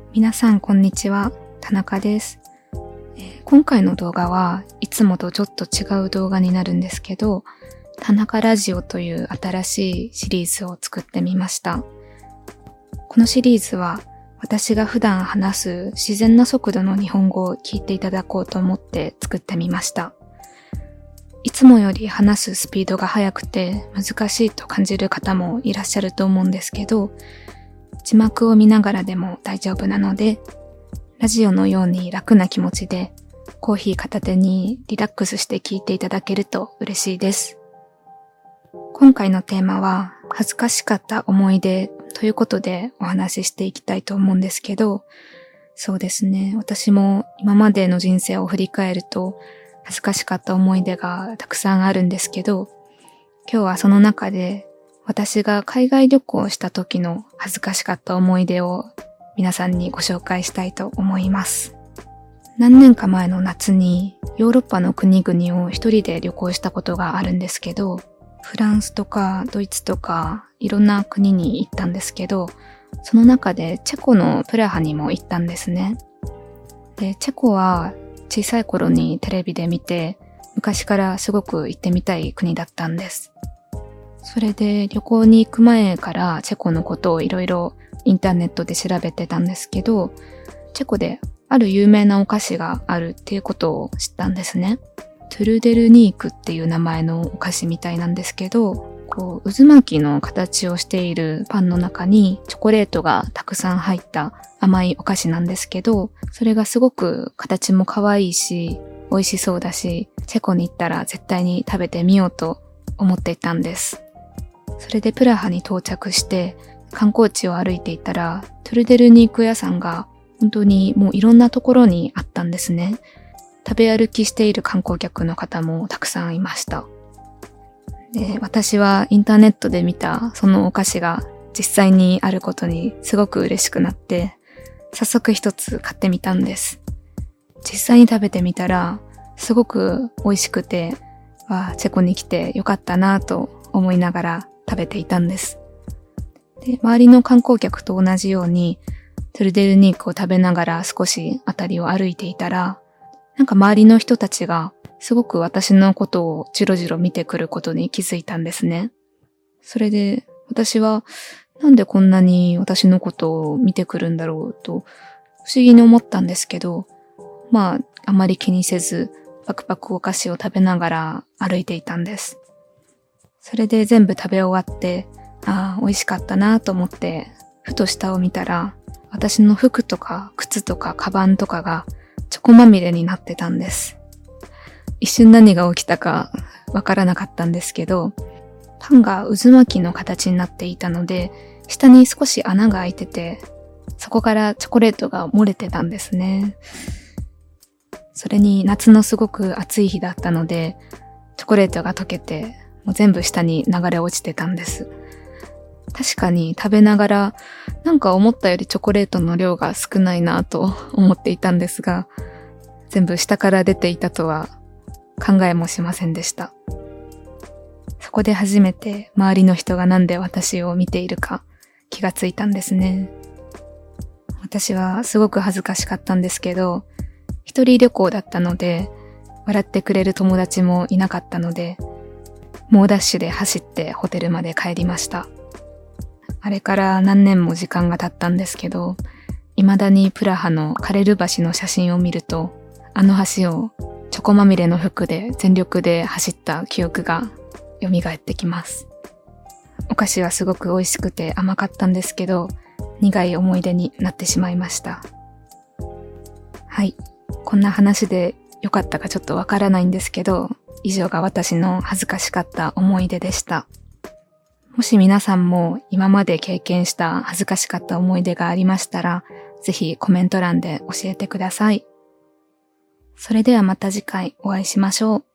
皆さんこんにちは、田中です。今回の動画はいつもとちょっと違う動画になるんですけど、田中ラジオという新しいシリーズを作ってみました。このシリーズは私が普段話す自然な速度の日本語を聞いていただこうと思って作ってみました。いつもより話すスピードが速くて難しいと感じる方もいらっしゃると思うんですけど、字幕を見ながらでも大丈夫なので、ラジオのように楽な気持ちでコーヒー片手にリラックスして聞いていただけると嬉しいです。今回のテーマは恥ずかしかった思い出ということでお話ししていきたいと思うんですけど、そうですね、私も今までの人生を振り返ると恥ずかしかった思い出がたくさんあるんですけど、今日はその中で私が海外旅行をした時の恥ずかしかった思い出を皆さんにご紹介したいと思います。何年か前の夏にヨーロッパの国々を一人で旅行したことがあるんですけど、フランスとかドイツとかいろんな国に行ったんですけど、その中でチェコのプラハにも行ったんですね。で、チェコは小さい頃にテレビで見て、昔からすごく行ってみたい国だったんです。それで旅行に行く前からチェコのことをいろいろインターネットで調べてたんですけど、チェコである有名なお菓子があるっていうことを知ったんですね。トゥルデルニークっていう名前のお菓子みたいなんですけど、渦巻きの形をしているパンの中にチョコレートがたくさん入った甘いお菓子なんですけど、それがすごく形も可愛いし、美味しそうだし、チェコに行ったら絶対に食べてみようと思っていたんです。それでプラハに到着して観光地を歩いていたら、トゥルデルニーク屋さんが本当にもういろんなところにあったんですね。食べ歩きしている観光客の方もたくさんいました。で、私はインターネットで見たそのお菓子が実際にあることにすごく嬉しくなって、早速一つ買ってみたんです。実際に食べてみたらすごく美味しくて、チェコに来てよかったなと思いながら食べていたんです。で、周りの観光客と同じようにトゥルデルニークを食べながら少しあたりを歩いていたら、なんか周りの人たちがすごく私のことをじろじろ見てくることに気づいたんですね。それで私はなんでこんなに私のことを見てくるんだろうと不思議に思ったんですけど、あまり気にせずパクパクお菓子を食べながら歩いていたんです。それで全部食べ終わって、美味しかったなと思って、ふと下を見たら、私の服とか靴とかカバンとかがチョコまみれになってたんです。一瞬何が起きたかわからなかったんですけど、パンが渦巻きの形になっていたので、下に少し穴が開いてて、そこからチョコレートが漏れてたんですね。それに夏のすごく暑い日だったので、チョコレートが溶けて、もう全部下に流れ落ちてたんです。確かに食べながら、なんか思ったよりチョコレートの量が少ないなと思っていたんですが、全部下から出ていたとは考えもしませんでした。そこで初めて周りの人がなんで私を見ているか気がついたんですね。私はすごく恥ずかしかったんですけど、一人旅行だったので、笑ってくれる友達もいなかったので、猛ダッシュで走ってホテルまで帰りました。あれから何年も時間が経ったんですけど、未だにプラハのカレル橋の写真を見ると、あの橋をチョコまみれの服で全力で走った記憶が蘇ってきます。お菓子はすごく美味しくて甘かったんですけど、苦い思い出になってしまいました。はい。こんな話で良かったかちょっとわからないんですけど、以上が私の恥ずかしかった思い出でした。もし皆さんも今まで経験した恥ずかしかった思い出がありましたら、ぜひコメント欄で教えてください。それではまた次回お会いしましょう。